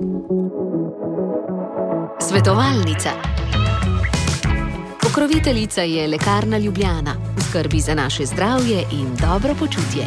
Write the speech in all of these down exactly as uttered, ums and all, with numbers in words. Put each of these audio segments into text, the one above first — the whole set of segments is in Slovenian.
Svetovalnica. Pokroviteljica je Lekarna Ljubljana, skrbi za naše zdravje in dobro počutje.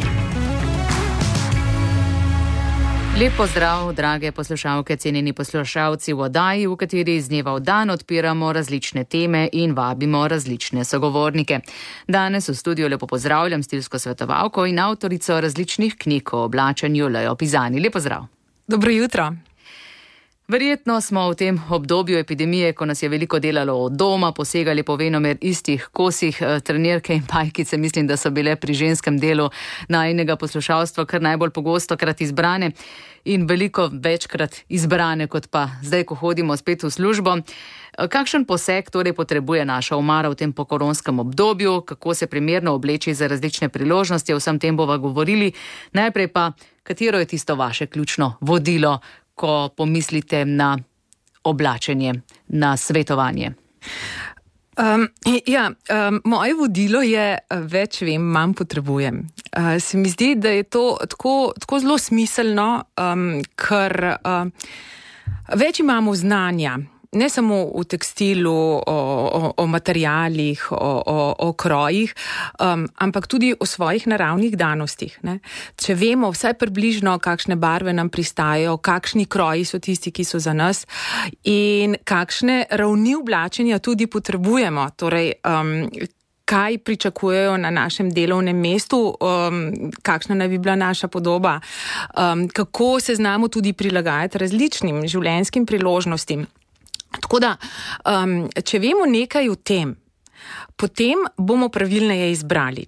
Lep pozdrav, drage poslušalke, cenjeni poslušalci v oddaji, v kateri iz dneva v dan odpiramo različne teme in vabimo različne sogovornike. Danes v studiu lepo pozdravljam stilsko svetovalko in avtorico različnih knjig o oblačenju Lejo Pizani. Lep pozdrav. Dobro jutro. Verjetno smo v tem obdobju epidemije, ko nas je veliko delalo od doma, posegali po venomer istih kosih, trenirke in pajkice, mislim, da so bile pri ženskem delu najinega poslušalstva kar najbolj pogostokrat izbrane in veliko večkrat izbrane, kot pa zdaj, ko hodimo spet v službo. Kakšen poseg torej potrebuje naša omara v tem pokoronskem obdobju, kako se primerno obleči za različne priložnosti, o vsem tem bova govorili. Najprej pa, katero je tisto vaše ključno vodilo, ko pomislite na oblačenje, na svetovanje? Um, ja, um, moje vodilo je več vem, manj potrebujem. Uh, se mi zdi, da je to tako, tako zelo smiselno, um, ker uh, več imamo znanja. Ne samo v tekstilu, o, o, o materialih, o, o, o krojih, um, ampak tudi o svojih naravnih danostih. Ne? Če vemo vsaj približno, kakšne barve nam pristajajo, kakšni kroji so tisti, ki so za nas in kakšne ravni oblačenja tudi potrebujemo. Torej, um, kaj pričakujejo na našem delovnem mestu, um, kakšna naj bi bila naša podoba, um, kako se znamo tudi prilagajati različnim življenjskim priložnostim. Tako da, um, če vemo nekaj o tem, potem bomo pravilneje izbrali.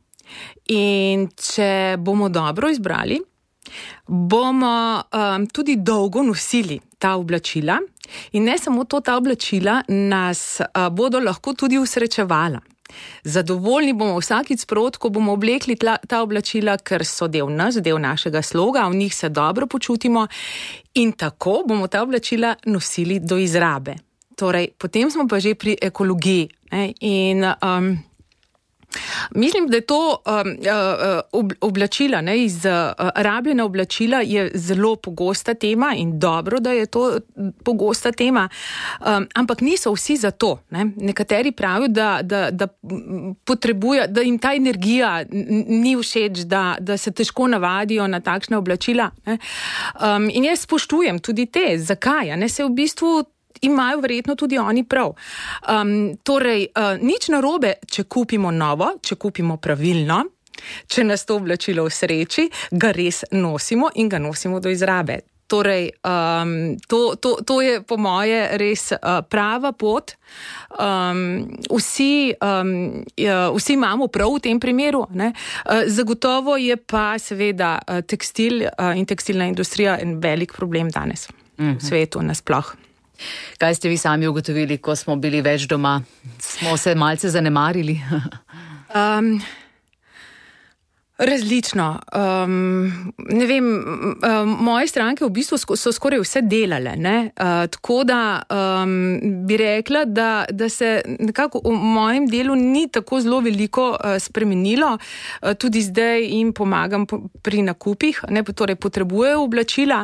In če bomo dobro izbrali, bomo um, tudi dolgo nosili ta oblačila in ne samo to, ta oblačila nas uh, bodo lahko tudi usrečevala. Zadovoljni bomo vsakič sprot, ko bomo oblekli tla, ta oblačila, ker so del nas, del našega sloga, v njih se dobro počutimo in tako bomo ta oblačila nosili do izrabe. Torej, potem smo pa že pri ekologiji. Ne? In um, mislim, da je to um, uh, oblačila, ne, iz uh, rabljena oblačila je zelo pogosta tema in dobro, da je to pogosta tema, um, ampak niso vsi za to. Ne. Nekateri pravijo, da, da, da potrebuje, da jim ta energija ni všeč, da, da se težko navadijo na takšne oblačila. Ne. Um, in jaz spoštujem tudi te. Zakaj? Ne, se v bistvu imajo verjetno tudi oni prav. Um, torej, uh, nič narobe, če kupimo novo, če kupimo pravilno, če nas to oblačilo v sreči, ga res nosimo in ga nosimo do izrabe. Torej, um, to, to, to je po moje res uh, prava pot. Um, vsi, um, vsi imamo prav v tem primeru. Ne? Uh, zagotovo je pa seveda uh, tekstil uh, in tekstilna industrija en velik problem danes v svetu nasploh. Kaj ste vi sami ugotovili, ko smo bili več doma? Smo se malce zanemarili? um, različno. Um, ne vem, um, moje stranke v bistvu so skoraj vse delale. Ne? Uh, tako da um, bi rekla, da, da se nekako v mojem delu ni tako zelo veliko uh, spremenilo. Uh, tudi zdaj jim pomagam pri nakupih, ne? Torej potrebujejo oblačila.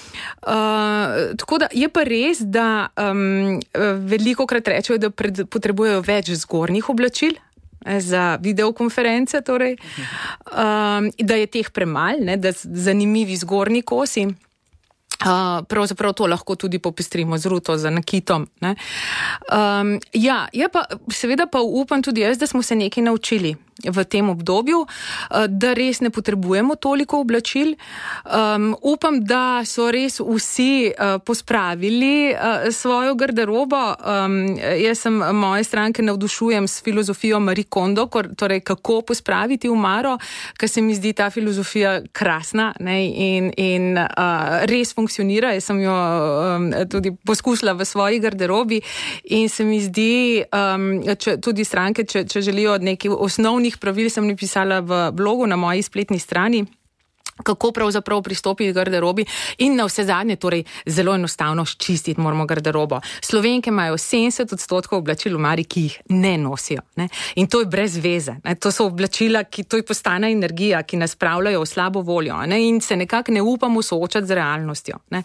Uh, tako da je pa res, da um, veliko krat rečejo, da pred, potrebujejo več zgornjih oblačil za videokonference, torej, um, da je teh premalj, ne, da zanimivi zgornji kosi. Uh, pravzaprav to lahko tudi popestrimo z ruto, za nakitom. Ne. Um, ja, je pa, seveda pa upam tudi jaz, da smo se nekaj naučili v tem obdobju, da res ne potrebujemo toliko oblačil. Um, upam, da so res vsi uh, pospravili uh, svojo garderobo. Um, jaz sem moje stranke navdušujem s filozofijo Marie Kondo, kor, torej kako pospraviti omaro, ker se mi zdi ta filozofija krasna, ne, in, in uh, res funkcionira. Jaz sem jo um, tudi poskusila v svoji garderobi in se mi zdi, um, če, tudi stranke, če, če želijo neki osnovni pravil, sem napisala v blogu na moji spletni strani, kako pravzaprav pristopiti k garderobi in na vse zadnje, torej zelo enostavno čistiti moramo garderobo. Slovenke imajo sedemdeset odstotkov oblačil v omari, ki jih ne nosijo. Ne? In to je brez veze. Ne? To so oblačila, ki to je postana energija, ki nas spravljajo v slabo voljo, ne? In se nekako ne upamo soočati z realnostjo. Ne?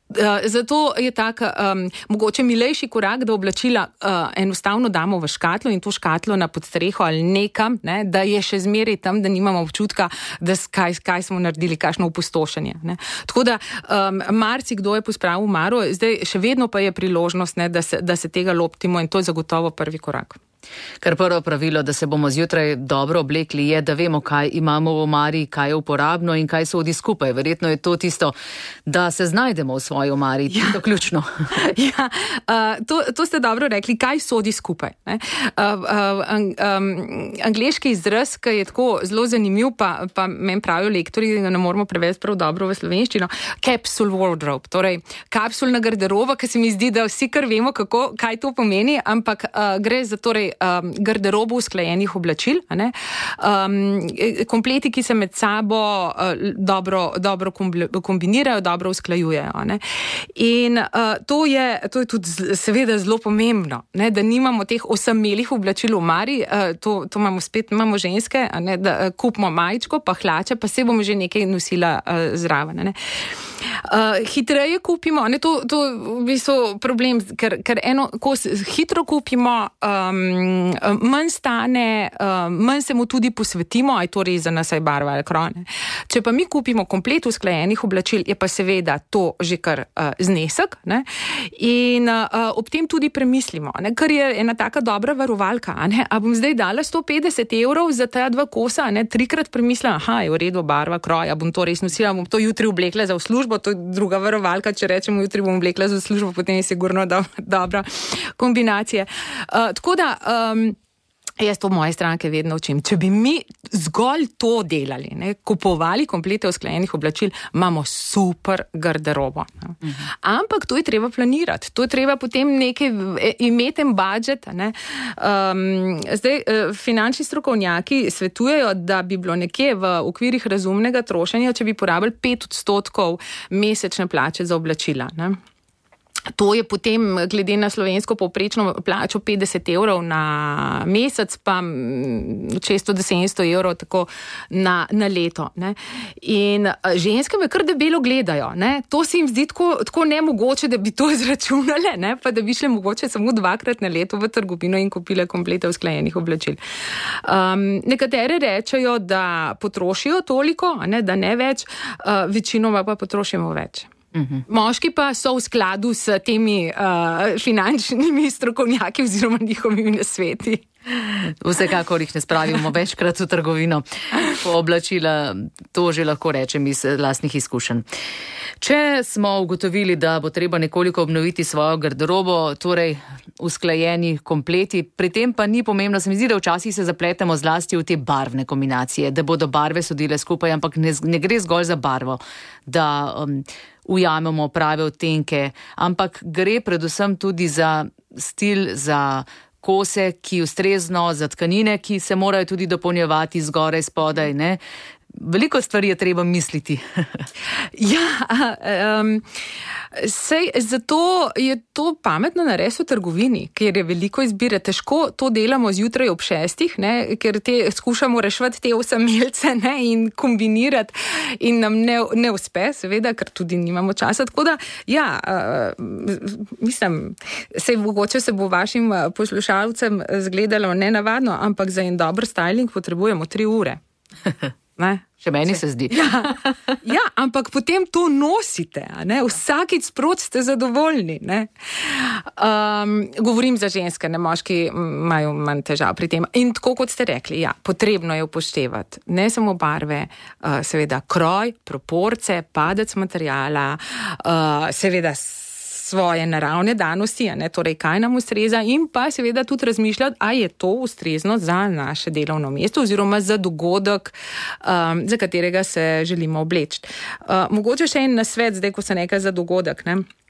Uh, zato je tak um, mogoče milejši korak, da oblačila uh, enostavno damo v škatlo in to škatlo na podstreho ali nekam, ne, da je še zmeraj tam, da nimamo občutka, da kaj, kaj smo naredili, kakšno opustošenje. Ne. Tako da um, marci kdo je pospravil maro, zdaj še vedno pa je priložnost, ne, da, se, da se tega loptimo in to je zagotovo prvi korak. Ker prvo pravilo, da se bomo zjutraj dobro oblekli, je, da vemo, kaj imamo v omari, kaj je uporabno in kaj sodi skupaj. Verjetno je to tisto, da se znajdemo v svoji omari, ja. To ključno. Ja, uh, to, to ste dobro rekli, kaj sodi skupaj. Ne? Uh, uh, ang, um, angleški izraz, ki je tako zelo zanimiv, pa, pa meni pravijo lektori, da ga ne moramo prevesti prav dobro v slovenščino, capsule wardrobe, torej kapsulna garderoba, ki se mi zdi, da vsi kar vemo, kako, kaj to pomeni, ampak uh, gre za torej Um, garderobo usklajenih oblačil, a ne? Um, kompleti, ki se med sabo uh, dobro, dobro kombinirajo, dobro usklajujejo. A ne? In uh, to, je, to je tudi seveda zelo pomembno, ne? Da nimamo teh osamelih oblačil v omari, uh, to, to imamo spet, imamo ženske, a ne? Da uh, kupimo majičko, pa hlače, pa se bomo že nekaj nosila uh, zraven. A ne? Uh, hitreje kupimo, ne, to, to v bistvu problem, ker, ker eno, ko hitro kupimo, um, manj stane, um, manj se mu tudi posvetimo, aj to res za nas, aj barva ali krone. Če pa mi kupimo komplet usklajenih oblačil, je pa seveda to že kar uh, znesek, ne, in uh, ob tem tudi premislimo, ne, ker je ena taka dobra varovalka, a ne, a bom zdaj dala sto petdeset evrov za ta dva kosa, ne, trikrat premislila, aha, je v redu, barva, kroj, a bom to res nosila, bom to jutri oblekla za v službo, to je druga varovalka, če rečemo jutri bom oblekla za službo, potem je sigurno do, dobra kombinacija. Uh, tako da, um, jaz to moje stranke vedno učim. Če bi mi zgolj to delali, ne, kupovali komplete usklajenih oblačil, imamo super garderobo. Uh-huh. Ampak to je treba planirati, to je treba potem nekaj imeti en budžet. Ne. Um, zdaj, finančni strokovnjaki svetujejo, da bi bilo nekje v okvirih razumnega trošenja, če bi porabili pet odstotkov mesečne plače za oblačila. Ne. To je potem, glede na slovensko povprečno plačo petdeset evrov na mesec, pa šeststo do sedemsto evrov tako na, na leto. Ne. In ženske me kar debelo gledajo. Ne. To se jim zdi tako, tako nemogoče, da bi to izračunale, ne, pa da bi šle mogoče samo dvakrat na leto v trgovino in kupile komplete usklajenih oblačil. Um, nekatere rečejo, da potrošijo toliko, ne, da ne več, uh, večinoma pa potrošimo več. Uhum. Moški pa so v skladu s temi uh, finančnimi strokovnjaki oziroma njihovimi nasveti. Vsekakor jih ne spravimo večkrat v trgovino. Po oblačila, to že lahko rečem iz lastnih izkušenj. Če smo ugotovili, da bo treba nekoliko obnoviti svojo garderobo, torej usklajeni kompleti, pri tem pa ni pomembno, se mi zdi, da včasih se zapletemo zlasti v te barvne kombinacije, da bodo barve sodile skupaj, ampak ne, ne gre zgolj za barvo, da um, ujamemo prave odtenke, ampak gre predvsem tudi za stil, za kose, ki ustrezno, za tkanine, ki se morajo tudi dopolnjevati zgoraj, spodaj, ne? Veliko stvari je treba misliti. Ja, um, sej, zato je to pametno narediti v trgovini, ker je veliko izbire. Težko to delamo zjutraj ob šestih, ne, ker te, skušamo reševati te osamelce, ne, in kombinirati in nam ne, ne uspe, seveda, ker tudi nimamo časa. Tako da, ja, uh, mislim, sej mogoče se bo vašim poslušalcem zgledalo nenavadno, ampak za en dober styling potrebujemo tri ure. Ne? Še meni se zdi. Ja, ja, ampak potem to nosite, ne? Vsakič sprot ste zadovoljni. Ne? Um, govorim za ženske, ne, moški imajo manj težav pri tem. In tako kot ste rekli, ja, potrebno je upoštevati ne samo barve, uh, seveda kroj, proporce, padec materijala, uh, seveda svoje naravne danosti, a ne, torej kaj nam ustreza in pa seveda tudi razmišljati, a je to ustrezno za naše delovno mesto oziroma za dogodek, um, za katerega se želimo obleči. Uh, mogoče še en nasvet, zdaj, ko se nekaj za dogodek, ne.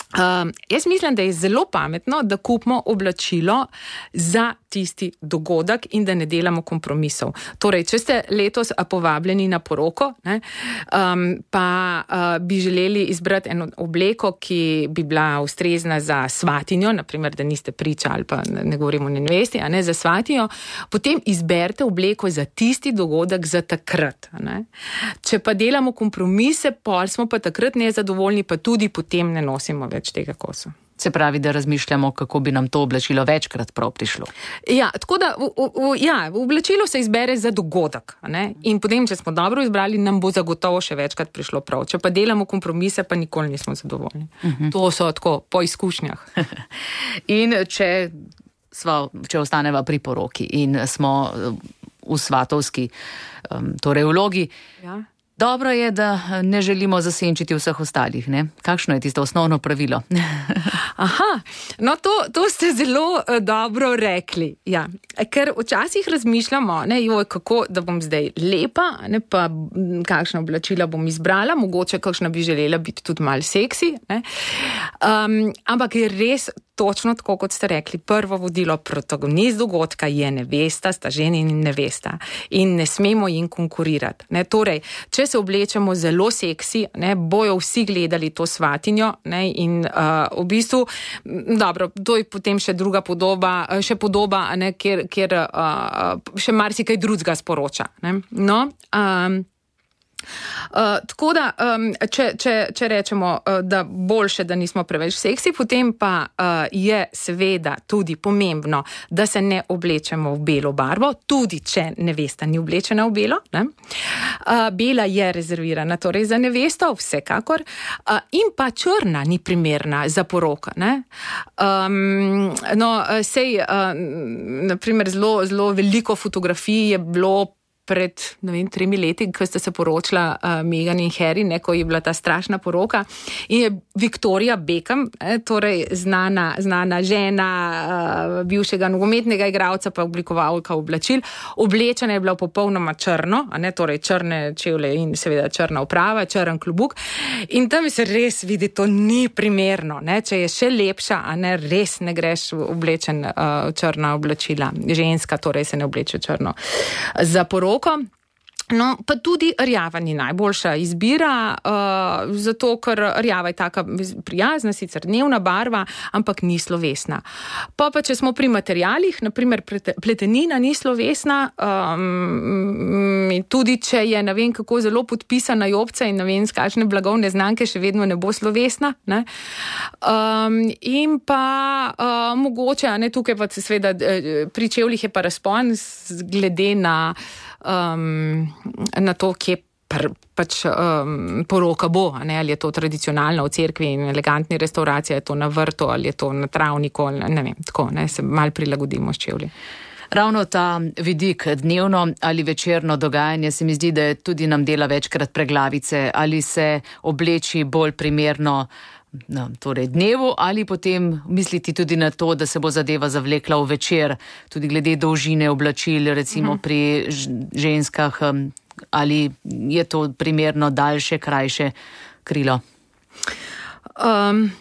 Um, jaz mislim, da je zelo pametno, da kupimo oblačilo za tisti dogodek in da ne delamo kompromisov. Torej, če ste letos povabljeni na poroko, ne, um, pa uh, bi želeli izbrati eno obleko, ki bi bila ustrezna za svatinjo, naprimer, da niste priča ali pa ne govorimo o nevesti, a ne za svatinjo, potem izberite obleko za tisti dogodek za takrat. Ne. Če pa delamo kompromise, pol smo pa takrat nezadovoljni, pa tudi potem ne nosimo več tega kosa. Se pravi, da razmišljamo, kako bi nam to oblačilo večkrat prav prišlo. Ja, tako da v, v, ja, oblačilo se izbere za dogodek, ne? In potem, če smo dobro izbrali, nam bo zagotovo še večkrat prišlo prav. Če pa delamo kompromise, pa nikoli nismo zadovoljni. Uh-huh. To so tako po izkušnjah. In če, sva, če ostaneva pri poroki in smo v svatovski, um, torej vlogi, ja. Dobro je, da ne želimo zasenčiti vseh ostalih, ne? Kakšno je tisto osnovno pravilo? Aha, no to, to ste zelo uh, dobro rekli, ja. Ker včasih razmišljamo, ne, joj, kako, da bom zdaj lepa, ne, pa kakšna oblačila bom izbrala, mogoče kakšna bi želela biti tudi malo seksi, ne. Um, ampak je res točno tako, kot ste rekli, prvo vodilo protagonist dogodka je nevesta, sta ženi in nevesta in ne smemo jim konkurirati. Ne. Torej, če se oblečemo zelo seksi, ne, bojo vsi gledali to svatinjo, ne, in uh, v bistvu, dobro, to je potem še druga podoba, še podoba, ne, kjer, kjer uh, še marsikaj drugega sporoča. Ne. No, um, Uh, tako da, um, če, če, če rečemo, uh, da boljše, da nismo preveč seksi, potem pa uh, je seveda tudi pomembno, da se ne oblečemo v belo barvo, tudi če nevesta ni oblečena v belo. Ne? Uh, bela je rezervirana torej za nevesto, vsekakor, uh, in pa črna ni primerna za poroko. Ne? Um, no, sej, uh, naprimer, zelo, zelo veliko fotografij je bilo pred, ne vem, tremi leti, ko ste se poročila uh, Meghan in Harry, ne, ko je bila ta strašna poroka. In je Victoria Beckham, eh, torej znana, znana žena uh, bivšega nogometnega igralca, pa oblikovalka oblačil, oblečena je bila popolnoma črno, a ne, torej črne čevlje in seveda črna oprava, črn klobuk. In tam se res vidi, to ni primerno, ne, če je še lepša, a ne, res ne greš oblečen uh, črna oblačila. Ženska torej se ne obleče črno za poroko. No, pa tudi rjava ni najboljša izbira, uh, zato ker rjava je taka prijazna, sicer dnevna barva, ampak ni slovesna. Pa pa, če smo pri materialih, naprimer pletenina ni slovesna, um, tudi če je ne vem kako zelo podpisana jopca in ne vem z kakšne blagovne znamke, še vedno ne bo slovesna. Ne? Um, in pa uh, mogoče, a ne tukaj pa seveda pri čevljih je pa razpon glede na Um, na to, kje pr, pač um, poroka bo, ne, ali je to tradicionalna v cerkvi in elegantni restauraciji, je to na vrtu, ali je to na travniku, ne vem, tako, ne, se malo prilagodimo s čevlji. Ravno ta vidik dnevno ali večerno dogajanje se mi zdi, da tudi nam dela večkrat preglavice, ali se obleči bolj primerno No, torej dnevu ali potem misliti tudi na to, da se bo zadeva zavlekla v večer, tudi glede dolžine oblačil, recimo uh-huh. pri ženskah, ali je to primerno daljše, krajše krilo? Um,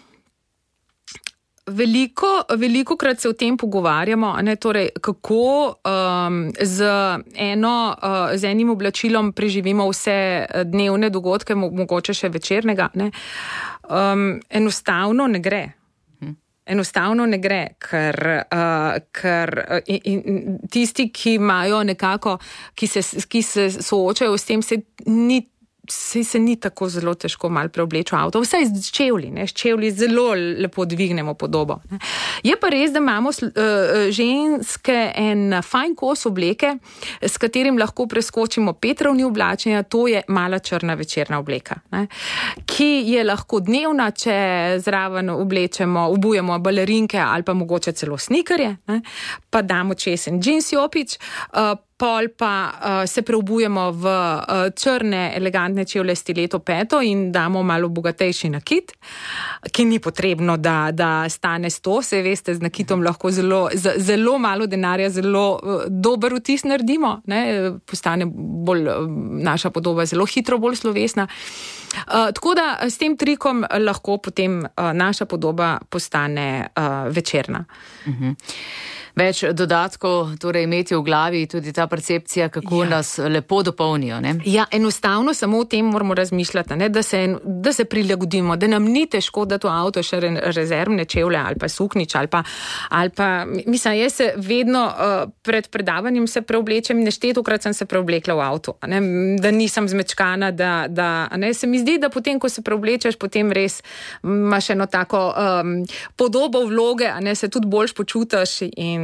veliko, veliko krat se o tem pogovarjamo, ne, torej, kako um, z, eno, uh, z enim oblačilom preživimo vse dnevne dogodke, mogoče še večernega. Ne. Um, enostavno ne gre. Enostavno ne gre, ker, uh, ker in, in tisti, ki imajo nekako, ki se, ki se soočajo s tem, se ni Se, se ni tako zelo težko malo preobleči v avto. Vsaj z čevlji, ne, s čevlji zelo lepo dvignemo podobo. Ne. Je pa res, da imamo uh, ženske en fajn kos obleke, s katerim lahko preskočimo pet ravni oblačenja, to je mala črna večerna obleka, ne, ki je lahko dnevna, če zraven oblečemo, obujemo balerinke ali pa mogoče celo snikerje, ne, pa damo česen džins jopič, uh, pol pa uh, se preobujemo v uh, črne elegantne čevlje stileto peto in damo malo bogatejši nakit, ki ni potrebno, da, da stane sto, se veste, z nakitom lahko zelo, z, zelo malo denarja, zelo uh, dober vtis naredimo, ne, postane bolj, uh, naša podoba zelo hitro bolj slovesna. Uh, tako da s tem trikom lahko potem uh, naša podoba postane uh, večerna. Uh-huh. Več dodatkov, torej imeti v glavi tudi ta percepcija, kako ja. nas lepo dopolnijo. Ne? Ja, enostavno samo o tem moramo razmišljati, ne? Da, se, da se prilagodimo, da nam ni težko, da to avto še rezervne čevlje ali pa suknič ali pa, ali pa mislim, jaz se vedno uh, pred predavanjem se preoblečem, neštetokrat sem se preoblekla v avto, ne? Da nisem zmečkana, da, da ne? Se mi zdi, da potem, ko se preoblečeš, potem res imaš eno tako um, podobo vloge, a ne se tudi boljš počutiš in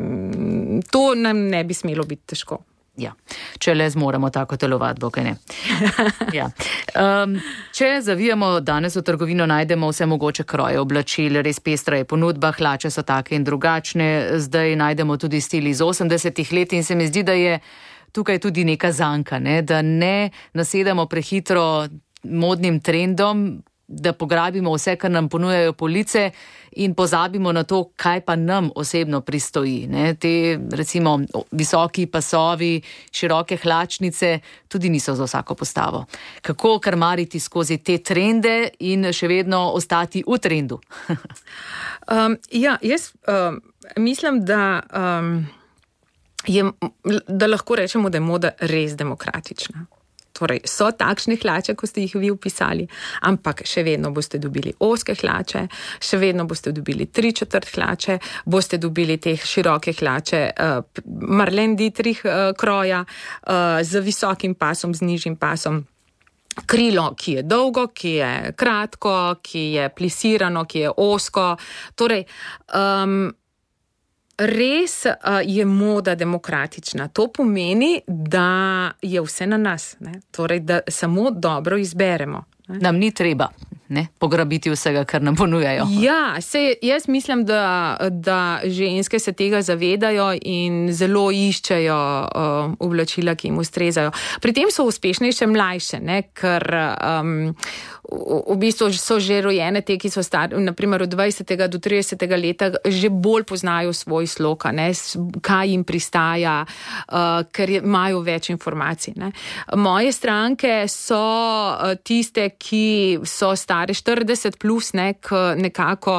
to nam ne bi smelo biti težko. Ja, če le zmoremo tako telovati, bo kaj ne. Ja. Um, če zavijamo danes v trgovino, najdemo vse mogoče kroje oblačil, res pestra je ponudba, hlače so take in drugačne, zdaj najdemo tudi stil iz osemdesetih let in se mi zdi, da je tukaj tudi neka zanka, ne? Da ne nasedamo prehitro modnim trendom, da pograbimo vse, kar nam ponujajo police in pozabimo na to, kaj pa nam osebno pristoji. Ne? Te, recimo, visoki pasovi, široke hlačnice tudi niso za vsako postavo. Kako karmariti skozi te trende in še vedno ostati v trendu? um, ja, jaz um, mislim, da, um, je, da lahko rečemo, da je moda res demokratična. Torej, so takšne hlače, ko ste jih vi opisali, ampak še vedno boste dobili ozke hlače, še vedno boste dobili tri četrt hlače, boste dobili teh široke hlače uh, Marlene Dietrich uh, kroja uh, z visokim pasom, z nižjim pasom. Krilo, ki je dolgo, ki je kratko, ki je plisirano, ki je ozko. Torej, um, res uh, je moda demokratična. To pomeni, da je vse na nas, ne? Torej, da samo dobro izberemo. Ne? Nam ni treba, ne, pograbiti vsega, kar nam ponujajo. Ja, se, jaz mislim, da, da ženske se tega zavedajo in zelo iščejo uh, oblačila, ki jim ustrezajo. Pri tem so uspešnejše mlajše, ne, ker um, v, v bistvu so že rojene te, ki so stari, naprimer od dvajsetega do tridesetega leta, že bolj poznajo svoj slog, ne, kaj jim pristaja, uh, ker imajo več informacij. Ne. Moje stranke so uh, tiste, ki so stare štirideset plus, ne, nekako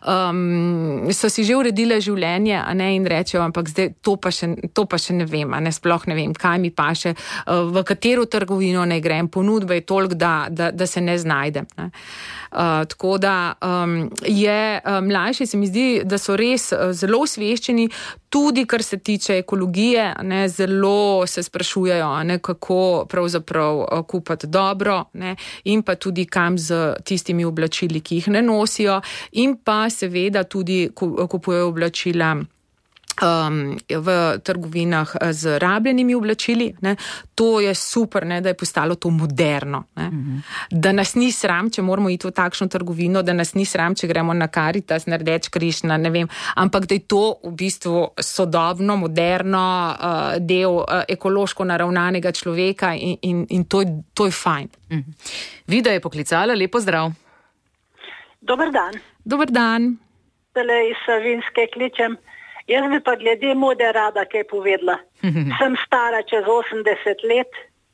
um, so si že uredile življenje, a ne, in rečejo, ampak zdaj to pa še, to pa še ne vem, a ne, sploh ne vem, kaj mi paše, uh, v katero trgovino ne grem, ponudbe je toliko, da, da, da se ne znajdem. Ne. Uh, tako da um, je uh, mlajši, se mi zdi, da so res uh, zelo osveščeni, tudi kar se tiče ekologije, ne, zelo se sprašujejo, ne, kako pravzaprav uh, kupati dobro, ne, in pa tudi kam z tistimi oblačili, ki jih ne nosijo, in pa seveda tudi kupujejo oblačila Um, v trgovinah z rabljenimi oblačili. Ne. To je super, ne, da je postalo to moderno. Ne. Mm-hmm. Da nas ni sram, če moramo iti v takšno trgovino, da nas ni sram, če gremo na Karitas, na Rdeč križ, na ne vem, ampak da je to v bistvu sodobno, moderno, uh, del uh, ekološko naravnanega človeka in, in, in to, je, to je fajn. Mm-hmm. Vida je poklicala, lepo zdrav. Dobar dan. Dobar dan. Tele iz Savinske kličem. Jaz bi pa glede mode rada kaj povedala. Sem stara čez osemdeset let.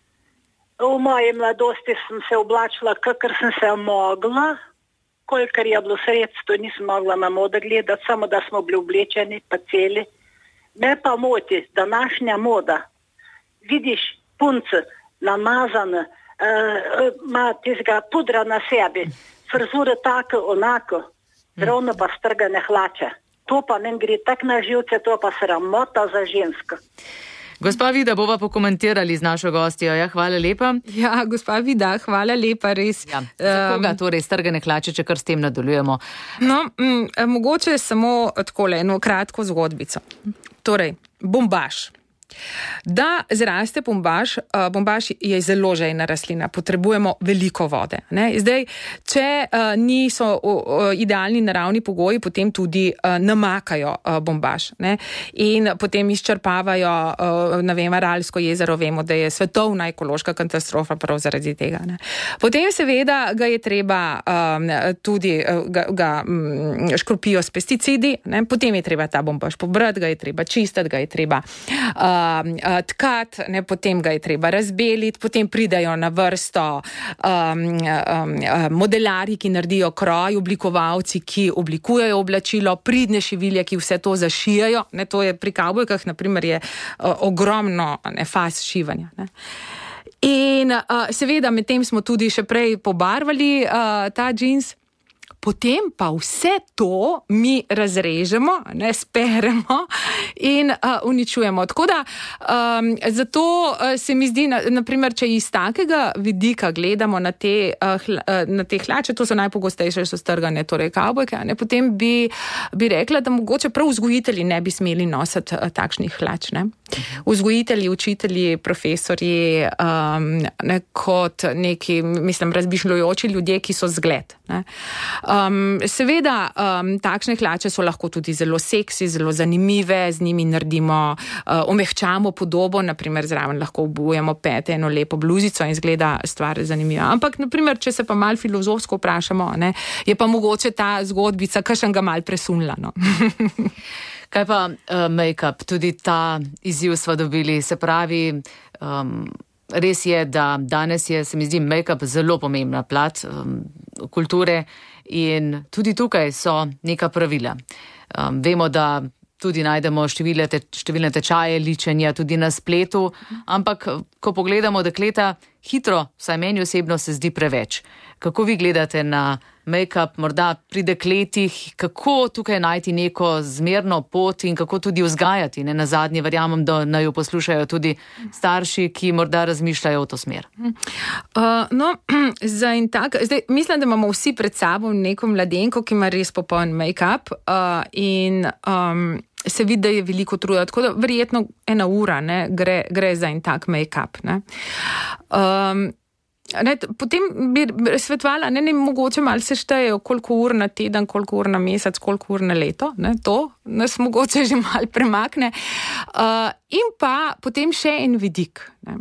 V moji mladosti sem se oblačila, kakor sem se mogla. Kolikor je bilo sredstvo, nisem mogla na modo gledati, samo da smo bili oblečeni, pa celi. Me pa moti današnja moda. Vidiš punce namazane, ima uh, tistega pudra na sebi, frizure tako, onako, ravno pa strgane hlače. To pa men gre tak na živce, to pa sramota za žensko. Gospa Vida, bova pokomentirali z našo gostjo. Ja, hvala lepa. Ja, gospa Vida, hvala lepa, res. Ja, za koga torej strgane hlače, če kar s tem nadaljujemo? No, m, mogoče samo takole, eno kratko zgodbico. Torej, bombaž. Da zraste bombaž, bombaž je zelo žejna rastlina, potrebujemo veliko vode. Ne? Zdaj, če uh, niso uh, idealni naravni pogoji, potem tudi uh, namakajo uh, bombaž, ne? In potem izčrpavajo, uh, ne vem, Aralsko jezero, vemo, da je svetovna ekološka katastrofa prav zaradi tega. Ne? Potem seveda ga je treba um, tudi, uh, ga, ga um, škropijo s pesticidi, ne? Potem je treba ta bombaž pobrati, ga je treba čistiti, ga je treba uh, uh, tkati, ne, potem ga je treba razbeliti, potem pridajo na vrsto um, um, modelarji, ki naredijo kroj, oblikovalci, ki oblikujejo oblačilo, pridne šivilje, ki vse to zašijajo. Ne, to je pri kavbojkah, na primer, je uh, ogromno ne, faz šivanja. Ne. In uh, seveda med tem smo tudi še prej pobarvali uh, ta džins. Potem pa vse to mi razrežemo, ne, speremo in uh, uničujemo. Tako da, um, zato uh, se mi zdi, na, naprimer, če iz takega vidika gledamo na te, uh, hl, uh, na te hlače, to so najpogostejše, so strgane, torej kavbojke, ne, potem bi, bi rekla, da mogoče prav vzgojitelji ne bi smeli nositi uh, takšnih hlač. Ne. Vzgojitelji, učitelji, profesorji, um, ne, kot neki, mislim, razmišljujoči ljudje, ki so zgled. Ne. Um, seveda, um, takšne hlače so lahko tudi zelo seksi, zelo zanimive, z njimi naredimo, uh, omehčamo podobo, naprimer zraven lahko obujemo pete, eno lepo bluzico in zgleda stvar zanimiva. Ampak, naprimer, če se pa malo filozofsko vprašamo, ne, je pa mogoče ta zgodbica kakšnega malo presunila. No. Kaj pa uh, make-up? Tudi ta izziv sva dobili, se pravi, um, res je, da danes je, se mi zdi, make-up zelo pomembna plat um, kulture. In tudi tukaj so neka pravila. Um, vemo, da tudi najdemo številne, te, številne tečaje ličenja tudi na spletu, ampak ko pogledamo dekleta, hitro, vsaj meni osebno, se zdi preveč. Kako vi gledate na make-up, morda pri dekletih, kako tukaj najti neko zmerno pot in kako tudi vzgajati? Ne? Na zadnje verjamem, da naj jo poslušajo tudi starši, ki morda razmišljajo v to smer. Uh, no, za in tak, zdaj, mislim, da imamo vsi pred sabo neko mladenko, ki ima res popoln make-up uh, in um, se vidi, da je veliko truda, tako da verjetno ena ura ne, gre, gre za in tak make-up. Ne. Um, Ne, potem bi svetovala, ne, ne, mogoče malo se štejejo, koliko ur na teden, koliko ur na mesec, koliko ur na leto, ne, to nas mogoče že malo premakne. Uh, in pa potem še en vidik. Ne.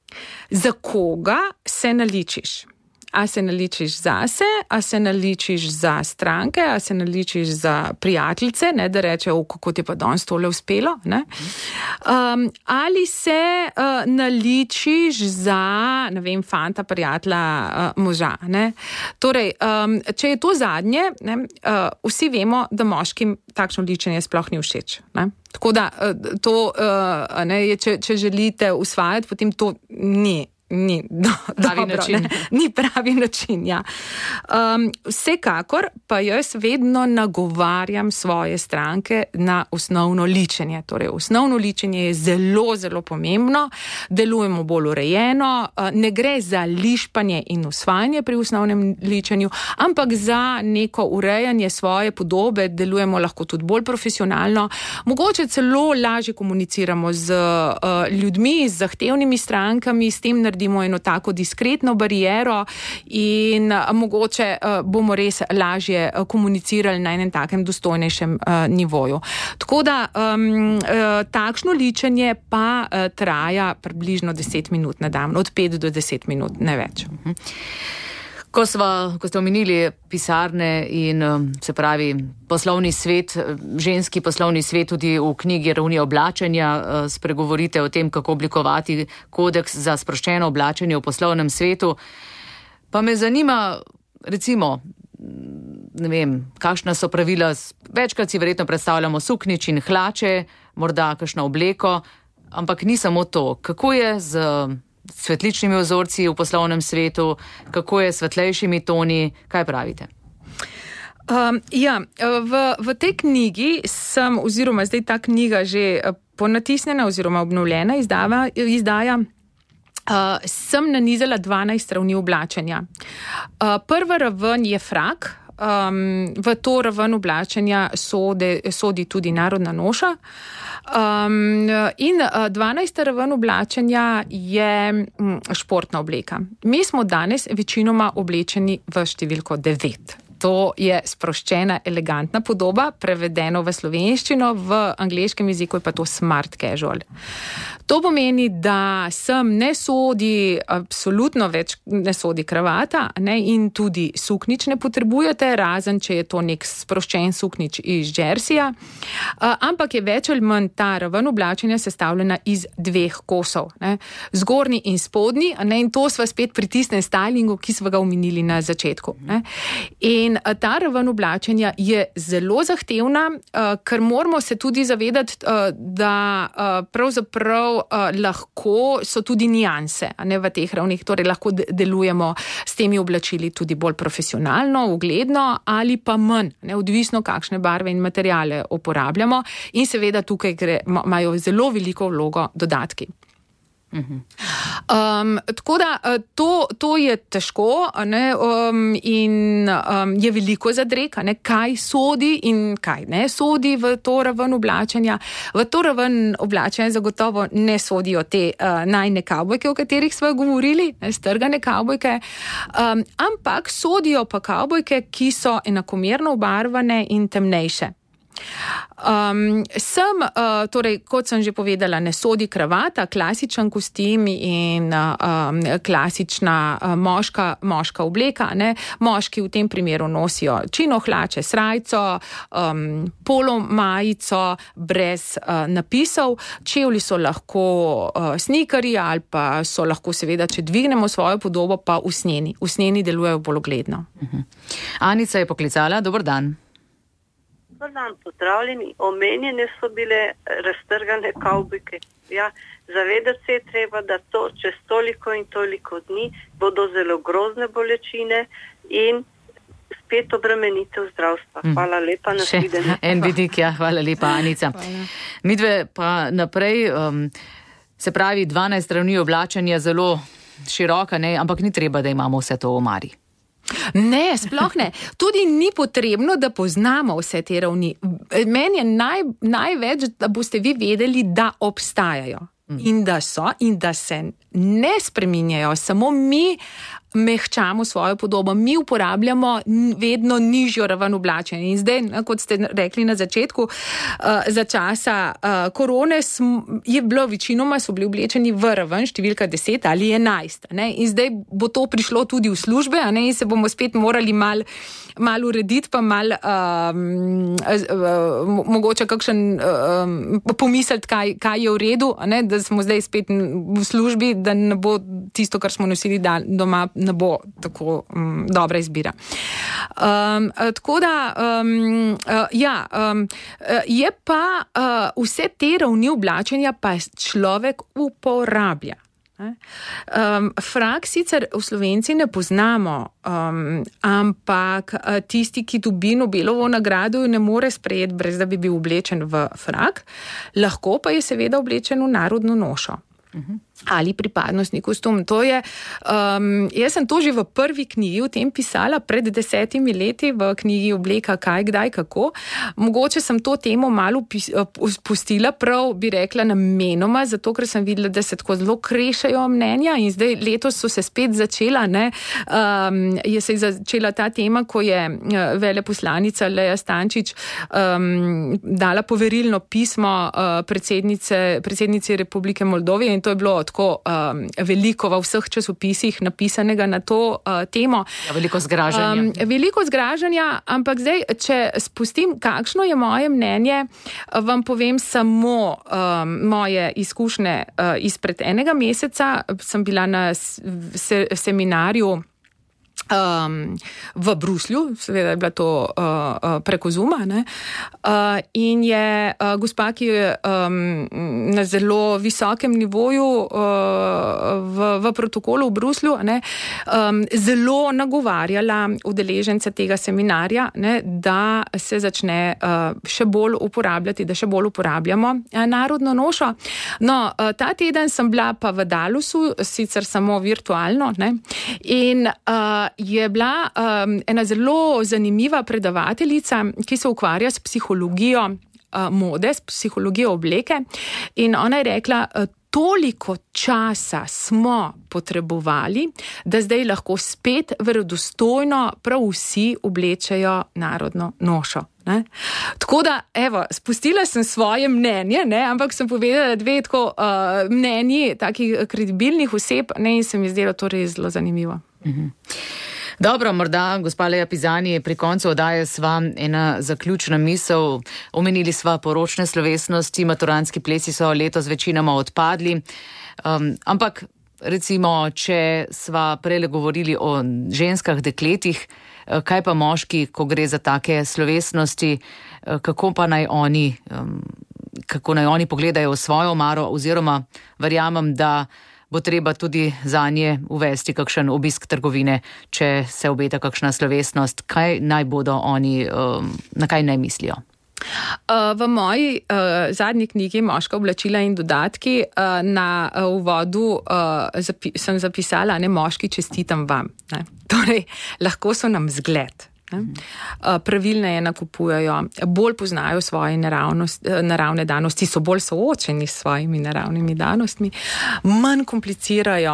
Za koga se naličiš? A se naličiš zase, a se naličiš za stranke, a se naličiš za prijateljice, ne, da reče, o, kako ti pa danes tole uspelo, ne. Um, ali se uh, naličiš za, ne vem, fanta, prijatelja, uh, moža, ne. Torej, um, če je to zadnje, ne, uh, vsi vemo, da moškim takšno ličenje sploh ni všeč, ne. Tako da, uh, to, uh, ne, je, če, če želite usvajati, potem to ni Ni, do, pravi dobro, način. Ne, ni pravi način, ja. Um, vsekakor pa jaz vedno nagovarjam svoje stranke na osnovno ličenje. Torej, osnovno ličenje je zelo, zelo pomembno, delujemo bolj urejeno, ne gre za lišpanje in usvajanje pri osnovnem ličenju, ampak za neko urejanje svoje podobe, delujemo lahko tudi bolj profesionalno, mogoče celo lažje komuniciramo z uh, ljudmi, z zahtevnimi strankami, s tem naredimo naredimo eno tako diskretno bariero in uh, mogoče uh, bomo res lažje uh, komunicirali na enem takem dostojnejšem uh, nivoju. Tako da um, uh, takšno ličenje pa uh, traja približno deset minut na dan, od pet do deset minut, ne več. Uh-huh. Ko, sva, ko ste omenili pisarne in se pravi poslovni svet, ženski poslovni svet, tudi v knjigi Ravni oblačenja spregovorite o tem, kako oblikovati kodeks za sproščeno oblačenje v poslovnem svetu. Pa me zanima, recimo, ne vem, kakšna so pravila, večkrat si verjetno predstavljamo suknič in hlače, morda kakšno obleko, ampak ni samo to. Kako je z svetličnimi vzorci v poslovnem svetu, kako je s svetlejšimi toni, kaj pravite? Um, ja, v, v tej knjigi sem, oziroma zdaj ta knjiga že ponatisnjena oziroma obnovljena izdava, izdaja, uh, sem nanizala dvanajst ravni oblačenja. Uh, prva raven je frak, um, v to raven oblačenja sode, sodi tudi narodna noša. Um, in dvanajsta raven oblačenja je športna obleka. Mi smo danes večinoma oblečeni v številko devet. To je sproščena, elegantna podoba, prevedeno v slovenščino, v angleškem jeziku je pa to smart casual. To pomeni, da sem ne sodi, absolutno več ne sodi kravata, ne, in tudi suknič ne potrebujete, razen če je to nek sproščen suknič iz Jerseyja, ampak je več ali manj ta raven oblačenja sestavljena iz dveh kosov, ne, zgornji in spodnji, ne, in to sva spet pri tistem stylingu, ki sva ga omenili na začetku. Ne. In ta raven oblačenja je zelo zahtevna, ker moramo se tudi zavedati, da pravzaprav lahko so tudi nijanse, ne, v teh ravnih, torej lahko delujemo s temi oblačili tudi bolj profesionalno, ugledno ali pa manj, ne, odvisno kakšne barve in materiale uporabljamo in seveda tukaj gre, imajo zelo veliko vlogo dodatki. Um, tako da to, to je težko, ne, um, in um, je veliko zadreg, ne, kaj sodi in kaj ne sodi v to raven oblačenja. V to raven oblačenja zagotovo ne sodijo te uh, najne kavbojke, o katerih smo govorili, ne, strgane kavbojke, um, ampak sodijo pa kavbojke, ki so enakomerno obarvane in temnejše. Um, sem, uh, torej, kot sem že povedala, ne sodi kravata, klasičen kostim in um, klasična uh, moška, moška obleka, ne. Moški v tem primeru nosijo čino hlače, srajco, um, polo majico brez uh, napisov, čevlji so lahko uh, sneakerji ali pa so lahko seveda, če dvignemo svojo podobo, pa usnjeni. Usnjeni delujejo bolj ugledno. Uh-huh. Anica je poklicala, dober dan. Dobar dan, pozdravljeni. Omenjene so bile raztrgane kavbojke. Ja, zavedati se je treba, da to čez toliko in toliko dni bodo zelo grozne bolečine in spet obremenitev zdravstva. Hvala lepa, nasvidenje. En vidik, ja, hvala lepa, Anica. Midve pa naprej, um, se pravi, dvanajst ravni oblačenja zelo široka, ne, ampak ni treba, da imamo vse to v omari. Ne, sploh ne. Tudi ni potrebno, da poznamo vse te ravni. Meni je naj, največ, da boste vi vedeli, da obstajajo. In da so, in da se ne spreminjajo. Samo mi mehčamo svojo podobo. Mi uporabljamo vedno nižjo raven oblačenja. In zdaj, kot ste rekli na začetku, za časa korone je bilo večinoma, so bili oblečeni v raven številka deset ali enajst. Ne? In zdaj bo to prišlo tudi v službe, a ne? In se bomo spet morali mal, mal urediti, pa mal um, uh, mogoče kakšen um, pomisliti, kaj, kaj je v redu, a ne? Da smo zdaj spet v službi, da ne bo tisto, kar smo nosili doma, ne bo tako um, dobra izbira. Um, tako da, um, uh, ja, um, je pa uh, vse te ravni oblačenja pa človek uporablja. Um, frak sicer v Slovenci ne poznamo, um, ampak tisti, ki dobi Nobelovo nagrado, ne more sprejeti, brez da bi bil oblečen v frak, lahko pa je seveda oblečen v narodno nošo. Uh-huh. Ali pripadnostni kostum. To je, um, jaz sem to že v prvi knjigi v tem pisala pred desetimi leti, v knjigi Obleka kaj, kdaj, kako. Mogoče sem to temo malo pustila, prav bi rekla namenoma, zato ker sem videla, da se tako zelo krešajo mnenja in zdaj letos so se spet začela, ne, um, je se začela ta tema, ko je veleposlanica Leja Stančič um, dala poverilno pismo uh, predsednice, predsednici Republike Moldovije in to je bilo tako um, veliko v vseh časopisih napisanega na to uh, temo. Ja, veliko zgražanja. Um, veliko zgražanja, ampak zdaj, če spustim, kakšno je moje mnenje, vam povem samo um, moje izkušnje uh, izpred enega meseca. Sem bila na se, seminarju Um, v Bruslju, seveda je bila to uh, uh, preko Zooma, ne? Uh, in je uh, gospa, ki je um, na zelo visokem nivoju uh, v, v protokolu v Bruslju, ne? Um, zelo nagovarjala udeležence tega seminarja, ne? Da se začne uh, še bolj uporabljati, da še bolj uporabljamo uh, narodno nošo. No, uh, ta teden sem bila pa v Dallasu, sicer samo virtualno, ne? In uh, je bila um, ena zelo zanimiva predavateljica, ki se ukvarja s psihologijo uh, mode, s psihologijo obleke in ona je rekla, uh, toliko časa smo potrebovali, da zdaj lahko spet verodostojno prav vsi oblečejo narodno nošo. Ne? Tako da, evo, spustila sem svoje mnenje, ne? Ampak sem povedala dve tako uh, mnenji takih kredibilnih oseb, ne? In se mi zdelo to res zelo zanimivo. Mhm. Dobro, morda, gospa Leja Pizani, pri koncu oddaje sva ena zaključna misel. Omenili sva poročne slovesnosti, maturantski plesi so letos večinoma odpadli, um, ampak recimo, če sva prele govorili o ženskah, dekletih, kaj pa moški, ko gre za take slovesnosti, kako pa naj oni, um, kako naj oni pogledajo v svojo omaro, oziroma verjamem, da bo treba tudi zanje uvesti kakšen obisk trgovine, če se obeta kakšna slovesnost. Kaj naj bodo oni, na kaj naj mislijo? V moji uh, zadnji knjigi Moška oblačila in dodatki uh, na uh, uvodu uh, zapi- sem zapisala, ne, moški čestitam vam. Ne. Torej, lahko so nam zgled. Pravilneje nakupujejo, bolj poznajo svoje naravne danosti, so bolj soočeni s svojimi naravnimi danostmi, manj komplicirajo,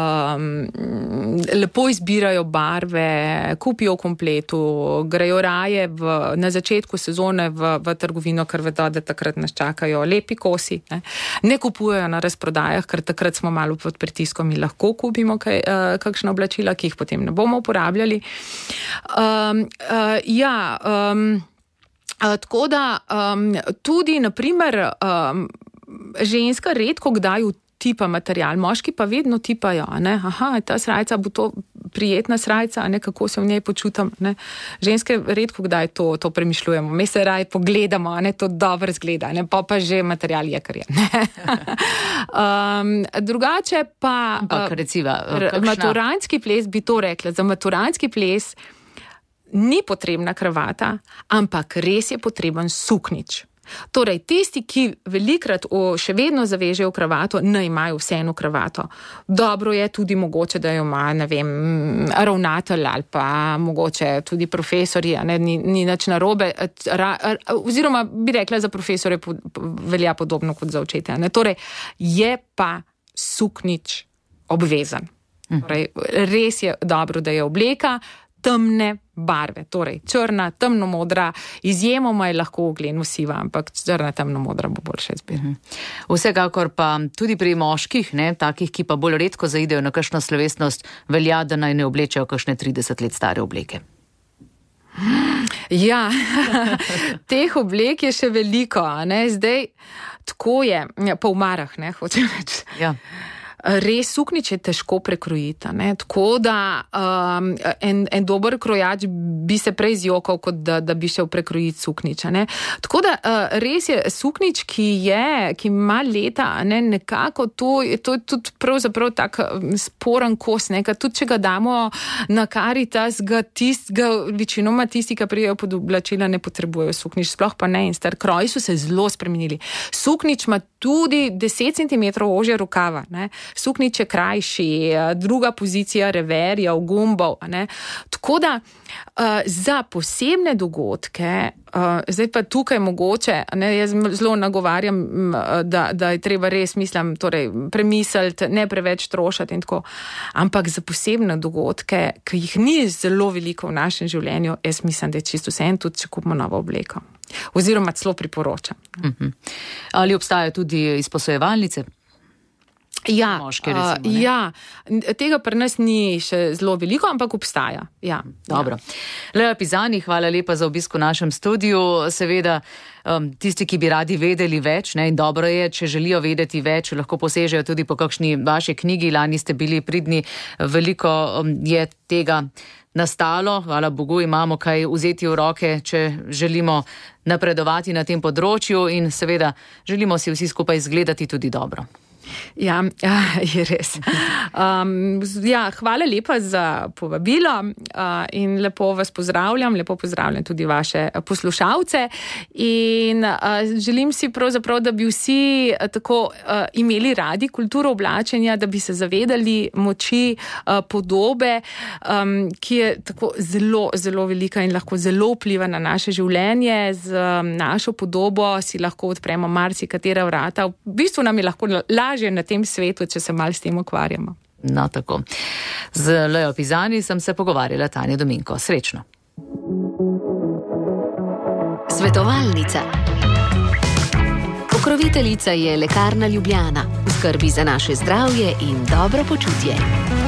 um, lepo izbirajo barve, kupijo v kompletu, grejo raje v, na začetku sezone v, v trgovino, ker vedo, da takrat nas čakajo lepi kosi. Ne, ne kupujejo na razprodajah, ker takrat smo malo pod pritiskom in lahko kupimo kaj, uh, kakšna oblačila, ki jih potem ne bomo uporabljali. Um, Uh, ja, um, uh, tako da um, tudi, naprimer, um, ženska redko kdaj tipa material, moški pa vedno tipajo, ne? Aha, ta srajca bo to prijetna srajca, ne? Kako se v njej počutam, ne? Ženske redko kdaj to, to premišljujemo, mi se raj pogledamo, ne? To dobro zgleda, ne? Pa pa že material je, kar je. um, drugače pa Ampak, reciva, uh, maturantski ples, bi to rekla, za maturantski ples ni potrebna kravata, ampak res je potreben suknič. Torej, tisti, ki velikrat o, še vedno zavežejo kravato, ne imajo vseeno kravato. Dobro je tudi mogoče, da jo ima, ne vem, ravnatelj ali pa mogoče tudi profesorji, ne, ni, ni nič narobe, ra, oziroma bi rekla, za profesore po, velja podobno kot za očete. Ne. Torej, je pa suknič obvezen. Torej, res je dobro, da je obleka temne barve, torej črna, temno-modra, izjemoma je lahko ogleno siva, ampak črna, temno-modra bo boljše izbira. Vsekakor pa tudi pri moških, ne, takih, ki pa bolj redko zaidejo na kakšno slovesnost, velja, da naj ne oblečejo kakšne trideset let stare obleke. Ja, teh oblek je še veliko, ne, zdaj tako je, ja, po umarah, ne, hočem reči. Ja. Res suknič je težko prekrojiti, ne? Tako da um, en, en dober krojač bi se prej zjokal, kot da, da bi šel prekrojiti sukniča. Ne? Tako da uh, res je suknič, ki je, ki ima leta, ne? Nekako to, to je tudi pravzaprav tak sporen kos, ne? Tudi če ga damo na Karitas, ga, tist, ga večinoma tisti, ki prijejo pod oblačila, ne potrebujejo suknič, sploh pa ne, in star kroji so se zelo spremenili. Suknič ima tudi deset centimetrov ožje rokava, ne? Suknič je krajši, druga pozicija reverja, gumbov, ne. Tako da uh, za posebne dogodke, uh, zdaj pa tukaj mogoče, ne, jaz zelo nagovarjam, da, da je treba res, mislim, torej premisliti, ne preveč trošati in tako, ampak za posebne dogodke, ki jih ni zelo veliko v našem življenju, jaz mislim, da je čisto vseeno, tudi če kupimo novo obleko. Oziroma celo priporočam. Uh-huh. Ali obstajajo tudi izposojevalnice? Ja, moške, recimo, uh, ja, tega pri nas ni še zelo veliko, ampak obstaja. Ja, dobro. Ja. Leja Pizani, hvala lepa za obisk v našem studiu. Seveda, um, tisti, ki bi radi vedeli več, ne, in dobro je, če želijo vedeti več, lahko posežejo tudi po kakšni vaši knjigi. Lani ste bili pridni, veliko um, je tega nastalo. Hvala Bogu, imamo kaj vzeti v roke, če želimo napredovati na tem področju in seveda želimo si vsi skupaj izgledati tudi dobro. Ja, je res. Um, ja, hvala lepa za povabilo uh, in lepo vas pozdravljam, lepo pozdravljam tudi vaše poslušalce in uh, želim si pravzaprav, da bi vsi uh, tako uh, imeli radi kulturo oblačenja, da bi se zavedali moči uh, podobe, um, ki je tako zelo, zelo velika in lahko zelo vpliva na naše življenje. Z um, našo podobo si lahko odpremo marsikatera vrata. V bistvu nam je lahko lažje lažje na tem svetu, če se malo s tem ukvarjamo. No, tako. Z Lejo Pizani sem se pogovarjala, Tanja Dominko. Srečno. Svetovalnica. Pokroviteljica je Lekarna Ljubljana. V skrbi za naše zdravje in dobro počutje.